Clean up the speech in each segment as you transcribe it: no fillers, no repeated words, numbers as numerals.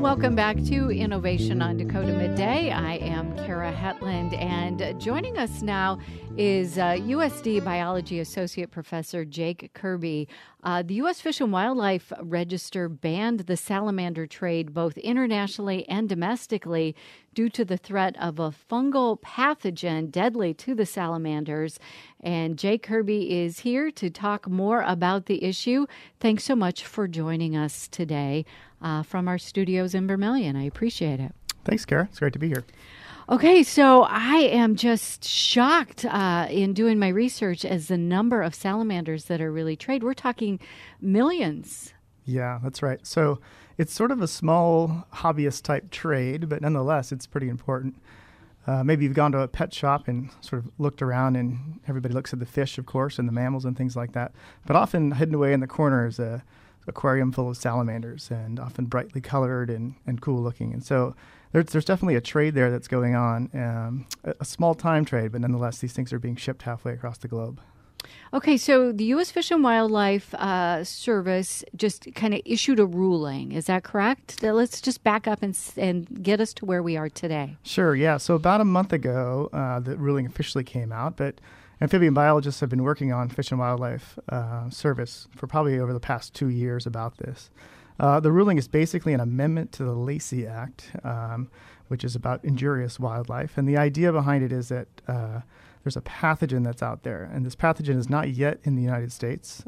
welcome back to Innovation on Dakota Midday. I am Kara Hetland, and joining us now is USD Biology Associate Professor Jake Kirby. The U.S. Fish and Wildlife Register banned the salamander trade both internationally and domestically due to the threat of a fungal pathogen deadly to the salamanders. And Jake Kirby is here to talk more about the issue. Thanks so much for joining us today from our studios in Vermilion. I appreciate it. Thanks, Kara. It's great to be here. Okay, so I am just shocked in doing my research as the number of salamanders that are really traded. We're talking millions. Yeah, that's right. So it's sort of a small hobbyist type trade, but nonetheless, it's pretty important. Maybe you've gone to a pet shop and sort of looked around, and everybody looks at the fish, of course, and the mammals and things like that. But often hidden away in the corner is a aquarium full of salamanders, and often brightly colored and cool looking. And so there's definitely a trade there that's going on, a small time trade, but nonetheless, these things are being shipped halfway across the globe. Okay, so the U.S. Fish and Wildlife Service just kind of issued a ruling. Is that correct? Let's just back up and get us to where we are today. Sure, yeah. So about a month ago, the ruling officially came out, but amphibian biologists have been working on Fish and Wildlife Service for probably over the past 2 years about this. The ruling is basically an amendment to the Lacey Act, which is about injurious wildlife. And the idea behind it is that there's a pathogen that's out there, and this pathogen is not yet in the United States.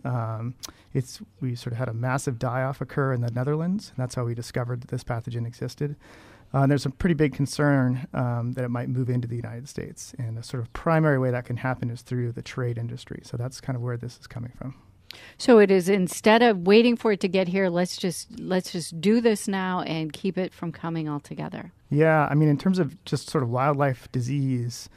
We sort of had a massive die-off occur in the Netherlands, and that's how we discovered that this pathogen existed. And there's a pretty big concern that it might move into the United States, and the sort of primary way that can happen is through the trade industry. So that's kind of where this is coming from. So it is, instead of waiting for it to get here, let's just do this now and keep it from coming altogether. Yeah, I mean, in terms of just sort of wildlife disease,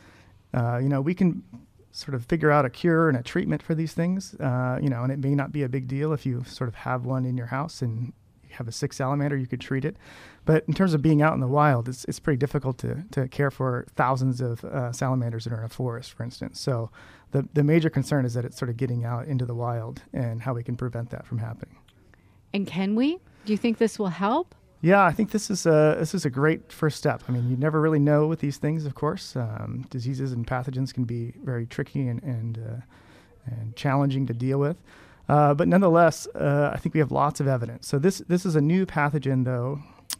we can sort of figure out a cure and a treatment for these things, and it may not be a big deal if you sort of have one in your house and you have a sick salamander, you could treat it. But in terms of being out in the wild, it's pretty difficult to care for thousands of salamanders that are in a forest, for instance. So the major concern is that it's sort of getting out into the wild and how we can prevent that from happening. And can we? Do you think this will help? Yeah, I think this is a great first step. I mean, you never really know with these things, of course. Diseases and pathogens can be very tricky and challenging to deal with. But nonetheless, I think we have lots of evidence. So this is a new pathogen, though,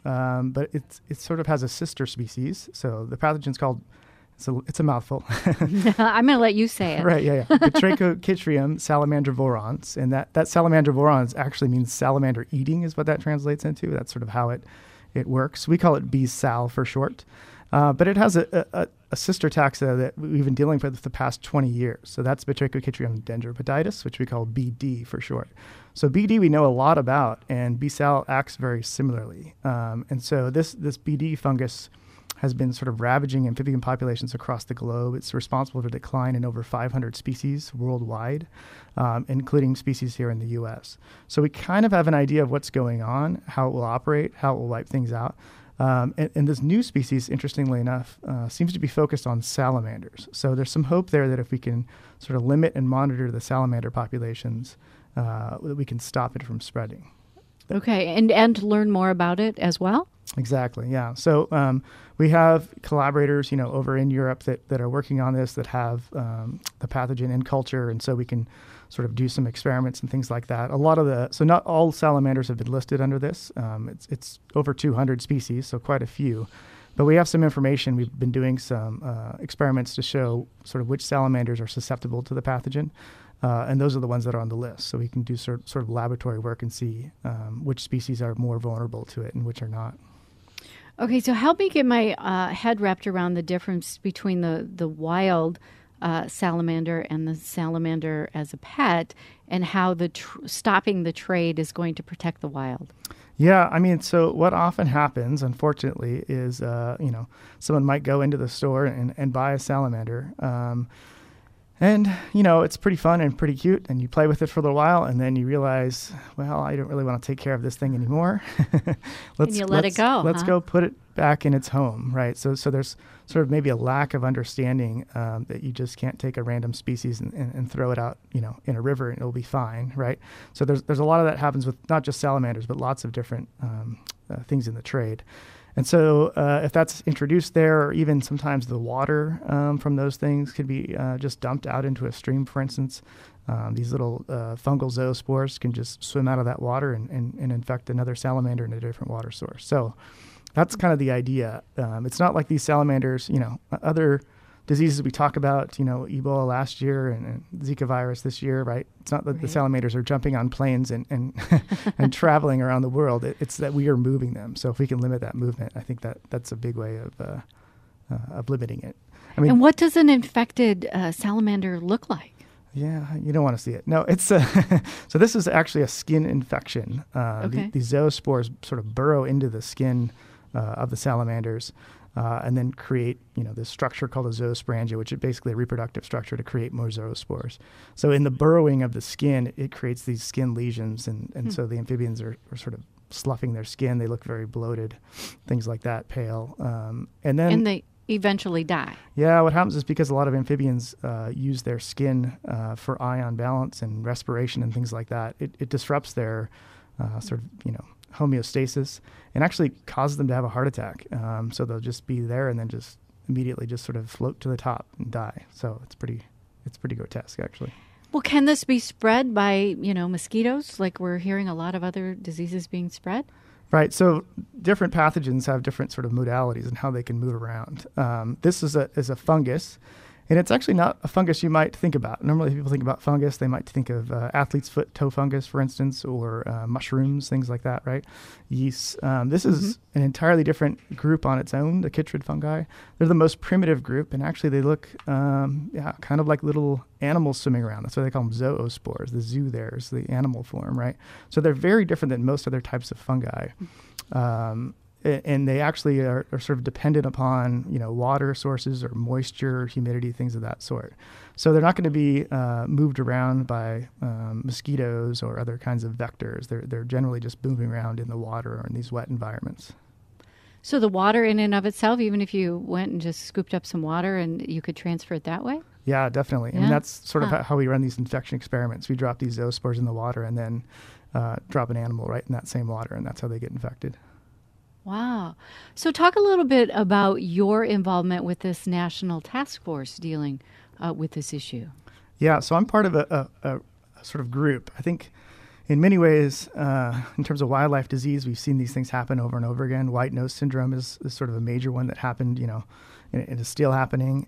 but it sort of has a sister species. So the pathogen's called, it's a mouthful. I'm going to let you say it. Right, yeah. Batrachochytrium salamandrivorans. And that salamandrivorans actually means salamander eating is what that translates into. That's sort of how it works. We call it B-sal for short. But it has a sister taxa that we've been dealing with for the past 20 years. So that's Batrachochytrium dendropoditis, which we call BD for short. So BD we know a lot about, and B-sal acts very similarly. And so this BD fungus has been sort of ravaging amphibian populations across the globe. It's responsible for decline in over 500 species worldwide, including species here in the U.S. So we kind of have an idea of what's going on, how it will operate, how it will wipe things out. And this new species, interestingly enough, seems to be focused on salamanders. So there's some hope there that if we can sort of limit and monitor the salamander populations, that we can stop it from spreading. Okay, and learn more about it as well? Exactly, yeah. So we have collaborators, over in Europe that are working on this, that have the pathogen in culture, and so we can sort of do some experiments and things like that. So not all salamanders have been listed under this. It's over 200 species, so quite a few. But we have some information. We've been doing some experiments to show sort of which salamanders are susceptible to the pathogen. And those are the ones that are on the list. So we can do sort of laboratory work and see which species are more vulnerable to it and which are not. Okay, so help me get my head wrapped around the difference between the wild salamander and the salamander as a pet, and how stopping the trade is going to protect the wild. Yeah, I mean, so what often happens, unfortunately, is, someone might go into the store and buy a salamander. And, it's pretty fun and pretty cute, and you play with it for a little while, and then you realize, well, I don't really want to take care of this thing anymore. And you let it go. Let's go put it back in its home, right? So there's sort of maybe a lack of understanding that you just can't take a random species and throw it out, in a river and it'll be fine, right? So there's a lot of that happens with not just salamanders, but lots of different things in the trade. And so if that's introduced there, or even sometimes the water from those things could be just dumped out into a stream, for instance. These little fungal zoospores can just swim out of that water and infect another salamander in a different water source. So that's kind of the idea. It's not like these salamanders, other diseases we talk about, Ebola last year and Zika virus this year, right? It's not that the salamanders are jumping on planes and and traveling around the world. It's that we are moving them. So if we can limit that movement, I think that's a big way of limiting it. I mean, and what does an infected salamander look like? Yeah, you don't want to see it. No, it's so this is actually a skin infection. These zoospores sort of burrow into the skin of the salamanders. And then create, this structure called a zoosporangia, which is basically a reproductive structure to create more zoospores. So in the burrowing of the skin, it creates these skin lesions, and so the amphibians are sort of sloughing their skin. They look very bloated, things like that, pale. And they eventually die. Yeah, what happens is because a lot of amphibians use their skin for ion balance and respiration and things like that, it disrupts their sort of, homeostasis and actually causes them to have a heart attack. So they'll just be there and then just immediately just sort of float to the top and die. So it's pretty grotesque, actually. Well, can this be spread by, mosquitoes? Like we're hearing a lot of other diseases being spread? Right. So different pathogens have different sort of modalities and how they can move around. This is a fungus. And it's actually not a fungus you might think about. Normally, if people think about fungus, they might think of athlete's foot toe fungus, for instance, or mushrooms, things like that, right? Yeast. This is an entirely different group on its own, the chytrid fungi. They're the most primitive group, and actually they look kind of like little animals swimming around. That's why they call them zoospores. The zoo there is the animal form, right? So they're very different than most other types of fungi. And they actually are sort of dependent upon, water sources or moisture, humidity, things of that sort. So they're not going to be moved around by mosquitoes or other kinds of vectors. They're generally just moving around in the water or in these wet environments. So the water in and of itself, even if you went and just scooped up some water and you could transfer it that way? Yeah, definitely. Yeah? I mean, that's sort of how we run these infection experiments. We drop these zoospores in the water and then drop an animal right in that same water, and that's how they get infected. Wow. So talk a little bit about your involvement with this national task force dealing with this issue. Yeah, so I'm part of a sort of group. I think in many ways, in terms of wildlife disease, we've seen these things happen over and over again. White nose syndrome is sort of a major one that happened, and is still happening.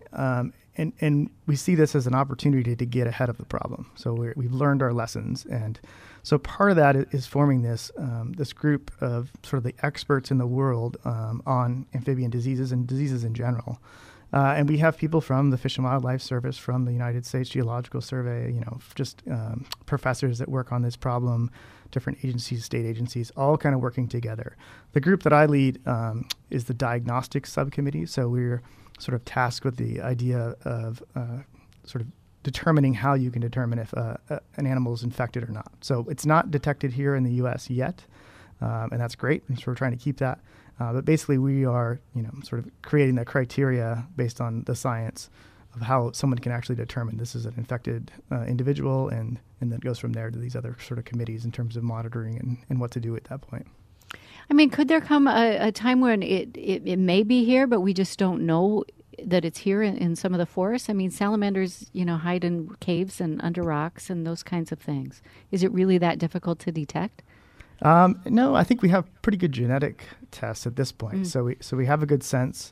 And we see this as an opportunity to get ahead of the problem. So we've learned our lessons. And so part of that is forming this group of sort of the experts in the world on amphibian diseases and diseases in general. And we have people from the Fish and Wildlife Service, from the United States Geological Survey, just professors that work on this problem, different agencies, state agencies, all kind of working together. The group that I lead is the diagnostic subcommittee. So we're sort of tasked with the idea of sort of determining how you can determine if an animal is infected or not. So it's not detected here in the U.S. yet, and that's great. And so we're trying to keep that. But basically, we are, sort of creating the criteria based on the science of how someone can actually determine this is an infected individual, and then it goes from there to these other sort of committees in terms of monitoring and what to do at that point. I mean, could there come a time when it may be here, but we just don't know that it's here in some of the forests? I mean, salamanders, hide in caves and under rocks and those kinds of things. Is it really that difficult to detect? No, I think we have pretty good genetic tests at this point. So we have a good sense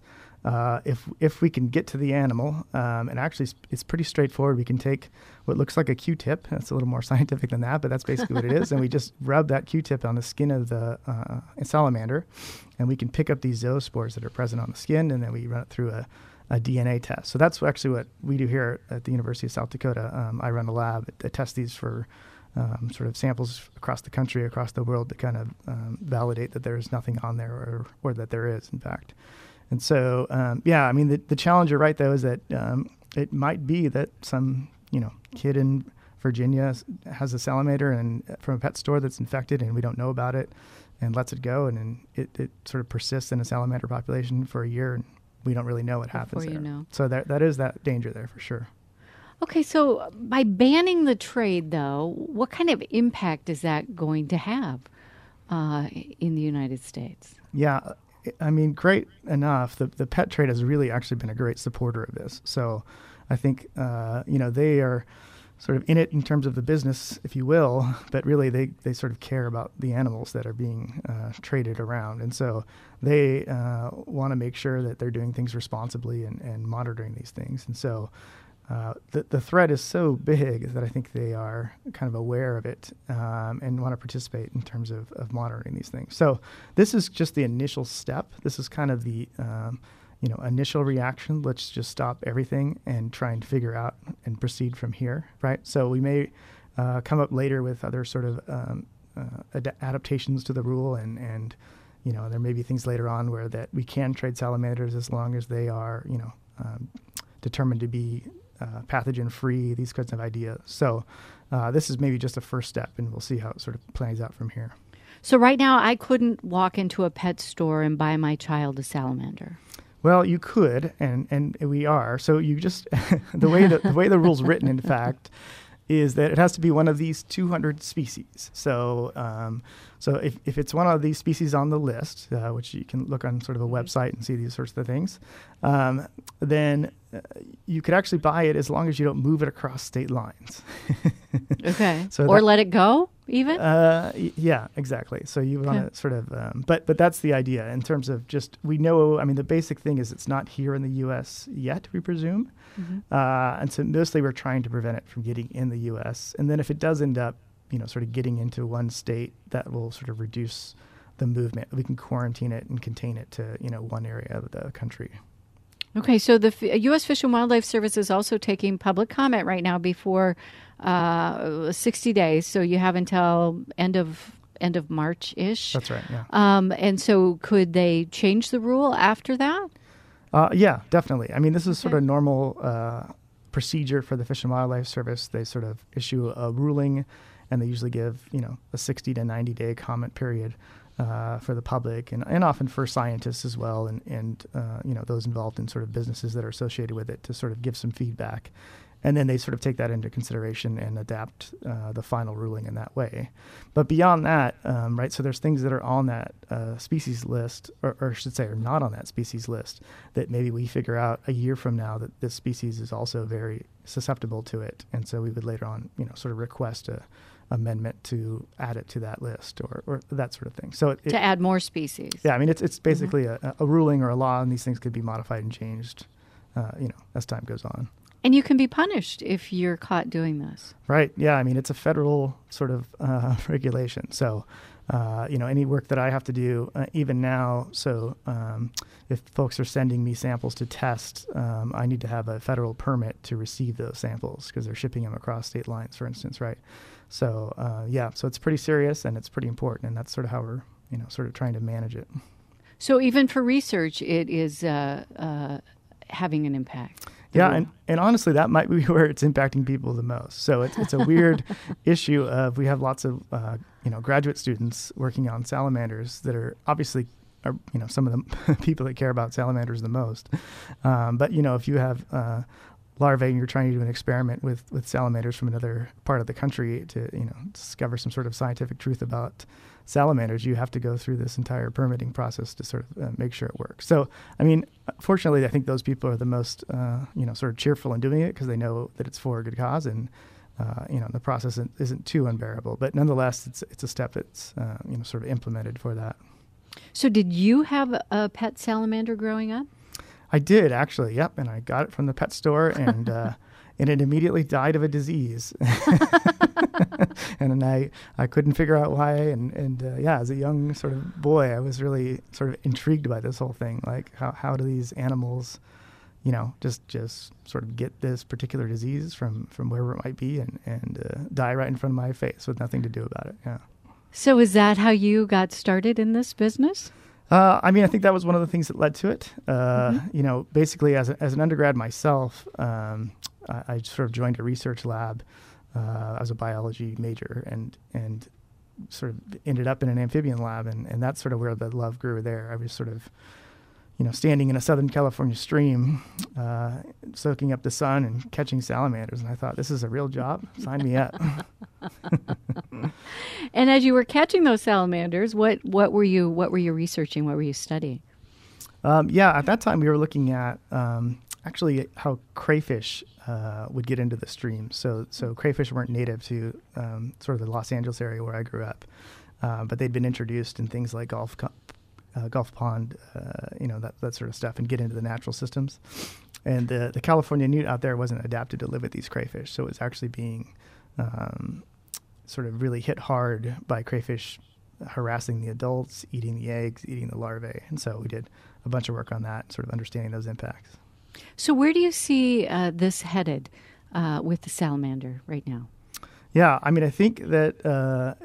if we can get to the animal. And actually, it's pretty straightforward. We can take what looks like a Q-tip. That's a little more scientific than that, but that's basically what it is. And we just rub that Q-tip on the skin of the salamander, and we can pick up these zoospores that are present on the skin, and then we run it through a DNA test. So that's actually what we do here at the University of South Dakota. I run a lab that tests these for sort of samples across the country, across the world, to kind of validate that there's nothing on there or that there is, in fact. And so, I mean, the challenge, you're right, though, is that it might be that some, kid in Virginia has a salamander and from a pet store that's infected and we don't know about it and lets it go, and then it sort of persists in a salamander population for a year, and we don't really know what happens there. So that is that danger there for sure. Okay, so by banning the trade, though, what kind of impact is that going to have in the United States? Yeah, I mean, great enough. The pet trade has really actually been a great supporter of this. So I think, they are sort of in it in terms of the business, if you will, but really they sort of care about the animals that are being traded around. And so they want to make sure that they're doing things responsibly and monitoring these things. And so the threat is so big that I think they are kind of aware of it and want to participate in terms of monitoring these things. So this is just the initial step. This is kind of the initial reaction. Let's just stop everything and try and figure out and proceed from here, right? So we may come up later with other sort of adaptations to the rule, and there may be things later on where that we can trade salamanders as long as they are determined to be pathogen-free, these kinds of ideas. So this is maybe just a first step, and we'll see how it sort of plays out from here. So right now, I couldn't walk into a pet store and buy my child a salamander. Well, you could, and we are. So you just the way the rule's written, in fact, is that it has to be one of these 200 species. So if it's one of these species on the list, which you can look on sort of a website and see these sorts of things, then you could actually buy it as long as you don't move it across state lines. Okay. Or let it go, even? Yeah, exactly. So you want to sort of, but that's the idea in terms of just, we know, I mean, the basic thing is it's not here in the U.S. yet, we presume. Mm-hmm. And so mostly we're trying to prevent it from getting in the U.S. And then if it does end up, sort of getting into one state, that will sort of reduce the movement. We can quarantine it and contain it to, one area of the country. Okay, so the U.S. Fish and Wildlife Service is also taking public comment right now before 60 days. So you have until end of March-ish. That's right, yeah. And so could they change the rule after that? Yeah, definitely. I mean, this is sort of normal procedure for the Fish and Wildlife Service. They sort of issue a ruling, and they usually give, a 60 to 90-day comment period for the public and often for scientists as well, and those involved in sort of businesses that are associated with it to sort of give some feedback. And then they sort of take that into consideration and adapt the final ruling in that way. But beyond that, right, so there's things that are on that species list, or I should say are not on that species list, that maybe we figure out a year from now that this species is also very susceptible to it. And so we would later on, sort of request a amendment to add it to that list or that sort of thing. So to add more species. Yeah, I mean, it's basically a ruling or a law, and these things could be modified and changed, as time goes on. And you can be punished if you're caught doing this. Right. Yeah. I mean, it's a federal sort of regulation. So, any work that I have to do, even now, so if folks are sending me samples to test, I need to have a federal permit to receive those samples because they're shipping them across state lines, for instance, right? So, so it's pretty serious and it's pretty important. And that's sort of how we're, sort of trying to manage it. So even for research, it is having an impact. Yeah, and honestly, that might be where it's impacting people the most. So it's a weird issue of, we have lots of graduate students working on salamanders that are obviously some of the people that care about salamanders the most. But if you have larvae and you're trying to do an experiment with salamanders from another part of the country to discover some sort of scientific truth about salamanders, you have to go through this entire permitting process to sort of make sure it works. So, I mean, fortunately, I think those people are the most, sort of cheerful in doing it because they know that it's for a good cause, and the process isn't too unbearable. But nonetheless, it's a step that's sort of implemented for that. So, did you have a pet salamander growing up? I did, actually. Yep, and I got it from the pet store, and and it immediately died of a disease. And I couldn't figure out why. And as a young sort of boy, I was really sort of intrigued by this whole thing. Like, how do these animals, just sort of get this particular disease from wherever it might be and die right in front of my face with nothing to do about it. Yeah. So is that how you got started in this business? I mean, I think that was one of the things that led to it. Basically, as an undergrad myself, I sort of joined a research lab as a biology major, and sort of ended up in an amphibian lab, and that's sort of where the love grew there. I was sort of, standing in a Southern California stream, soaking up the sun and catching salamanders, and I thought, this is a real job. Sign me up. And as you were catching those salamanders, what were you researching? What were you studying? At that time we were looking at actually how crayfish would get into the stream. So crayfish weren't native to sort of the Los Angeles area where I grew up, but they'd been introduced in things like Gulf Pond, that sort of stuff, and get into the natural systems. And the California newt out there wasn't adapted to live with these crayfish, so it was actually being sort of really hit hard by crayfish harassing the adults, eating the eggs, eating the larvae. And so we did a bunch of work on that, sort of understanding those impacts. So where do you see this headed with the salamander right now? Yeah, I mean, I think that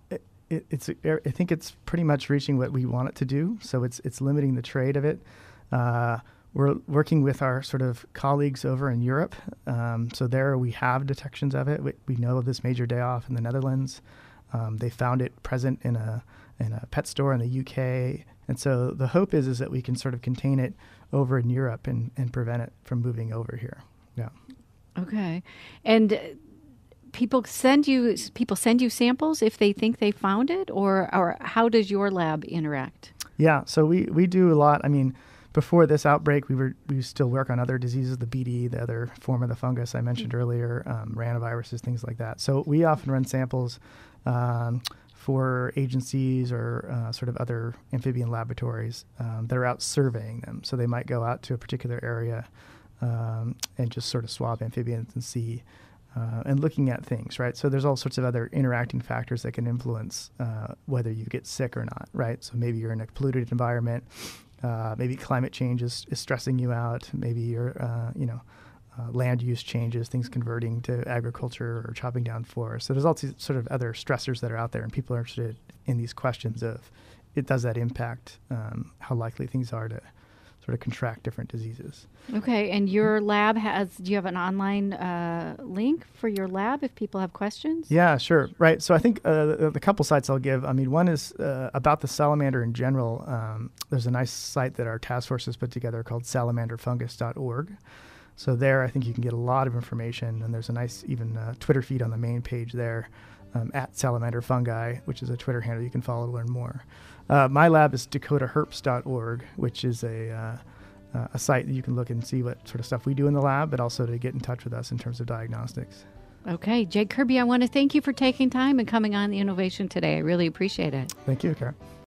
I think it's pretty much reaching what we want it to do. So it's limiting the trade of it. We're working with our sort of colleagues over in Europe. So there we have detections of it. We know of this major day off in the Netherlands. They found it present in a pet store in the UK. And so the hope is that we can sort of contain it over in Europe and prevent it from moving over here. Yeah. Okay. And people send you samples if they think they found it, or how does your lab interact? Yeah. So we do a lot. I mean, before this outbreak, we still work on other diseases, the BD, the other form of the fungus I mentioned earlier, ranaviruses, things like that. So we often run samples for agencies or sort of other amphibian laboratories that are out surveying them. So they might go out to a particular area and just sort of swab amphibians and see, and looking at things, right? So there's all sorts of other interacting factors that can influence whether you get sick or not, right? So maybe you're in a polluted environment. Maybe climate change is stressing you out. Maybe your land use changes, things converting to agriculture or chopping down forests. So there's all these sort of other stressors that are out there, and people are interested in these questions of, does that impact how likely things are to sort of contract different diseases. Okay, and your lab do you have an online link for your lab if people have questions? Yeah, sure. Right. So I think the couple sites I'll give, I mean, one is about the salamander in general. There's a nice site that our task force has put together called salamanderfungus.org. So there, I think you can get a lot of information, and there's a nice even Twitter feed on the main page there, at salamanderfungi, which is a Twitter handle you can follow to learn more. My lab is dakotaherps.org, which is a site that you can look and see what sort of stuff we do in the lab, but also to get in touch with us in terms of diagnostics. Okay, Jake Kirby, I want to thank you for taking time and coming on The Innovation today. I really appreciate it. Thank you, Kara.